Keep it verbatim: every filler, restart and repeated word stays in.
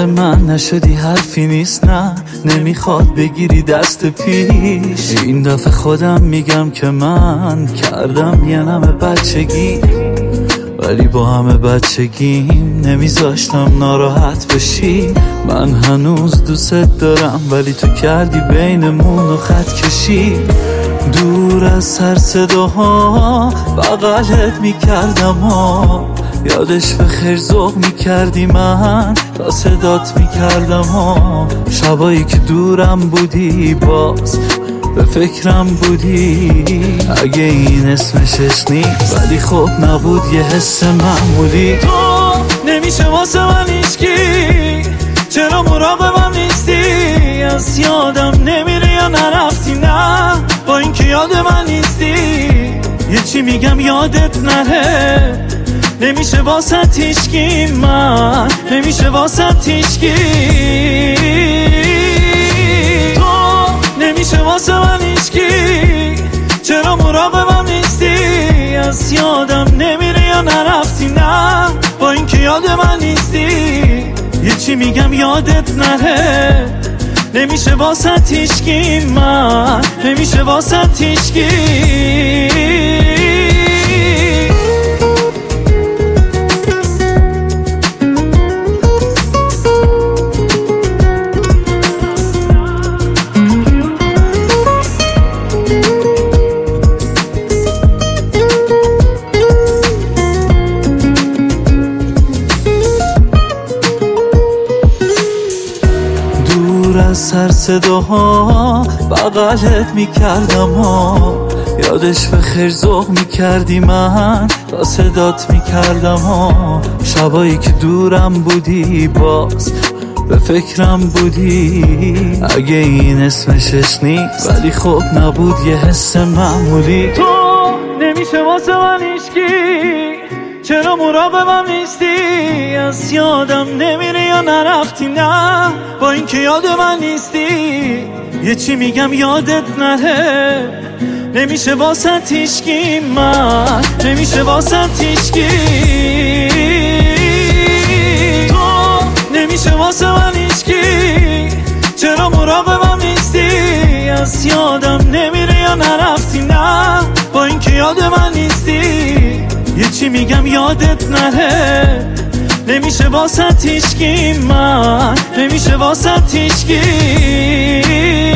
مثل من نشدی حرفی نیست، نه نمیخواد بگیری دست پیش. این دفعه خودم میگم که من کردم یه نمه بچگی، ولی با همه بچگیم نمیذاشتم ناراحت بشی. من هنوز دوست دارم ولی تو کردی بینمون و خط کشی. دور از سر صداها بغلت میکردم ها، یادش به خیر ذوق میکردی من تا صدات میکردم ها. شبایی که دورم بودی باز به فکرم بودی، اگه این اسمشش نیست ولی خب نبود یه حس معمولی. تو نمیشه واسه من هیچکی، چرا مراقبم نیستی؟ از یادم نمیره یا نرفتی؟ نه با این که یاد من نیستی. یه چی میگم یادت نره، نمیشه واسه هیچکی، من نمیشه واسه هیچکی. تو نمیشه واسه من هیچکی، چرا مراقبم نیستی؟ از یادم نمیره یا نرفتی؟ نه با این که یاد من نیستی. یه چی میگم یادت نره، نمیشه واسه هیچکی، من نمیشه واسه هیچکی. از سر صداها بغلت میکردم ها، یادش به خیر ذوق میکردی من تا صدات میکردم ها. شبایی که دورم بودی باز به فکرم بودی، اگه این اسمشش نیست ولی خب نبود یه حس معمولی. تو نمیشه واسه من هیچکی، چرا مراقبم نیستی؟ از یادم نمیره یا نرفتی؟ نه با این که یاد من نیستی. یه چی میگم یادت نره، نمیشه واسه هیچکی، من نمیشه واسه هیچکی. تو نمیشه واسه من هیچکی، چرا مراقبم نیستی؟ از یادم نمیره یا نرفتی؟ نه با این که یاد من نیستی. یه چی میگم یادت نره، نمیشه واسه هیچکی، من نمیشه واسه هیچکی.